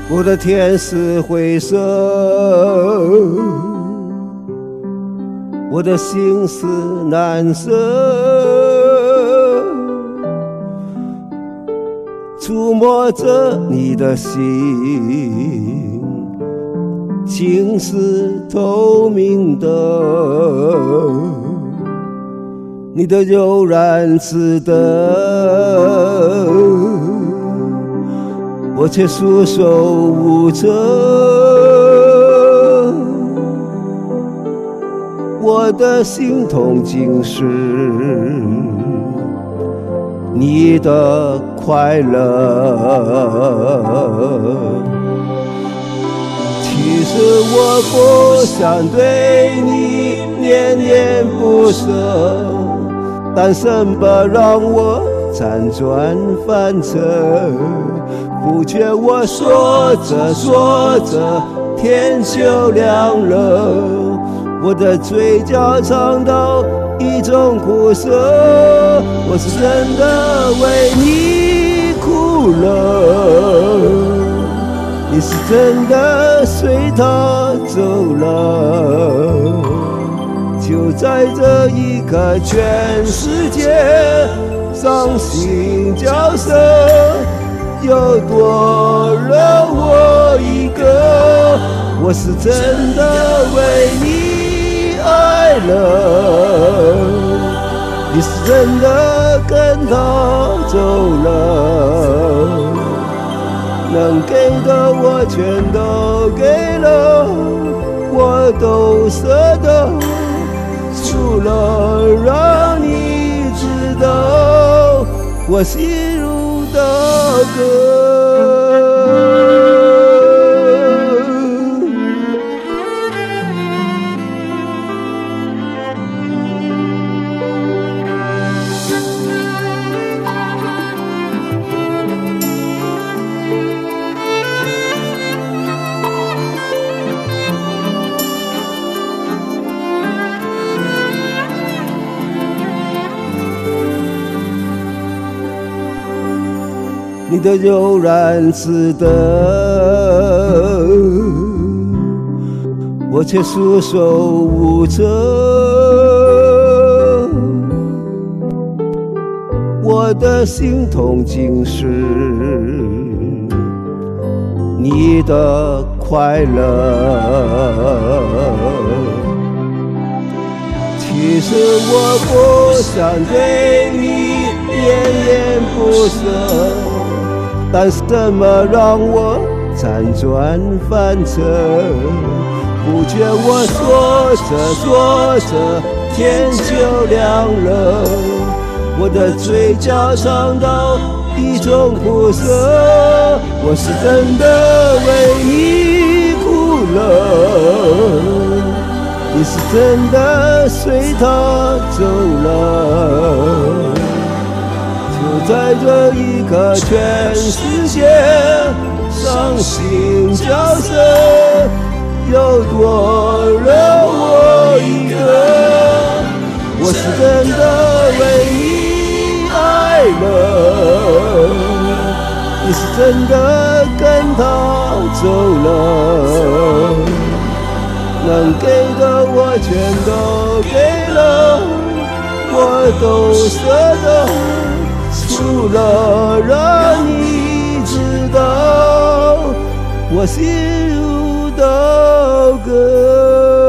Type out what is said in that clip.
我的天是灰色，我的心是蓝色，触摸着你的心，情是透明的，你的柔软值得，我却束手无策。我的心痛竟是你的快乐。其实我不想对你念念不舍，但什么让我辗转反侧？不觉我说着说着，天就亮了，我的嘴角尝到一种苦涩。我是真的为你哭了，你是真的随他走了。就在这一刻，全世界伤心角色又多了我一个。我是真的为你爱了，你是真的跟他走了，能给的我全都给了，我都舍得，除了让你知道我心如的歌。你的柔软值得，我却束手无策。我的心痛竟是你的快乐。其实我不想对你念念不舍，但什么让我辗转反侧？不觉我说着说着，天就亮了，我的嘴角尝到一种苦涩。我是真的为你哭了，你是真的随他走了。就在这一刻，全世界伤心角色又多了我一个。我是真的为你爱了，你是真的跟他走了，能给的我全都给了，我都舍得，除了让你知道我心如刀割。